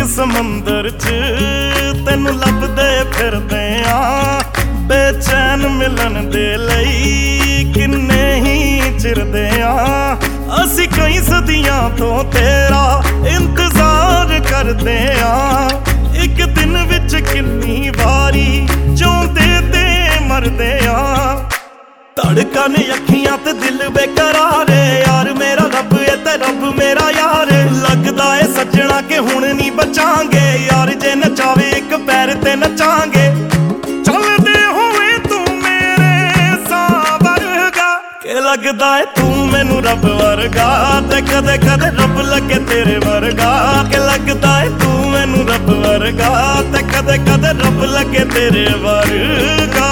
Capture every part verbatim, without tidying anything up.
समंदर च तैनू लभदे फिरदे आ, बेचैन मिलन दे लई किन्ने ही चिरदे आ। असी कई सदियां तो तेरा इंतजार करदे आ, एक दिन विच किन्नी वारी जिउंदे ते मरदे आ। धड़कन अखियां ते दिल बेकरार यार मेरा रब ए ते रब मेरा यार। लगदा ए सजना के हुण नहीं बचांगे यार, जे नचावे एक पैर ते नचांगे। चलदे होवे तू मेरे सां वर्गा, के लगदा ए तू मैनू रब वर्गा, ते कदे कदे रब लगे तेरे वर्गा। के लगदा ए तू मैनू रब वर्गा, ते कदे कदे रब लगे तेरे वर्गा।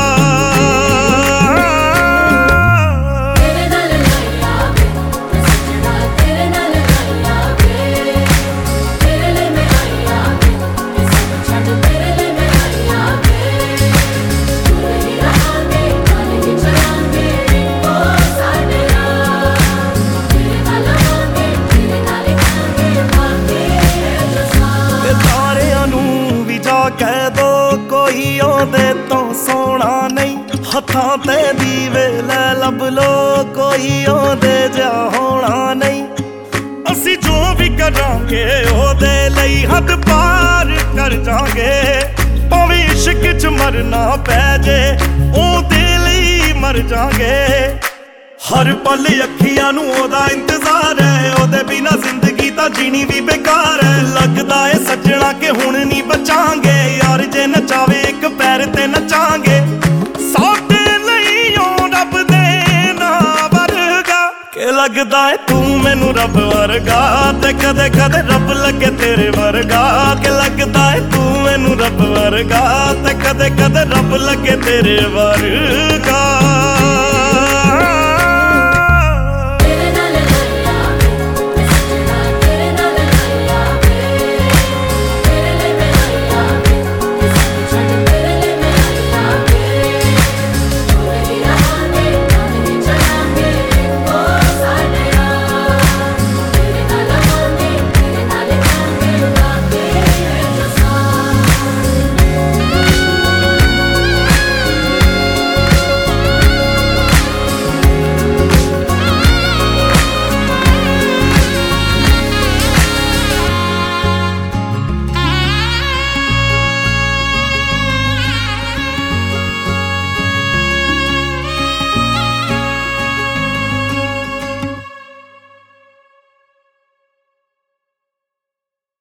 कह दो कोई ओदे तो सोना नहीं, हथां ते दीवे लै लब लो कोई ओदे जा होना नहीं। असी जो भी करांगे ओदे लई हद पार कर जांगे, भावें इश्क च मरना पै जे ओदे लई मर जांगे। हर पल अखियां नू ओदा इंतजार है, ओदे बिना जिंदगी तां जीनी भी बेकार है। लगदा ए सजना के हुण नहीं बचांगे यार, जे नचावे एक पैर ते नचांगे। साडे लई ओ रब दे नां वर्गा, के लगदा ए तू मैनू रब वर्गा, ते कदे कदे रब लगे तेरे वर्गा। के लगदा ए तू मैनू रब वर्गा, ते कदे कदे रब लगे तेरे वर्गा।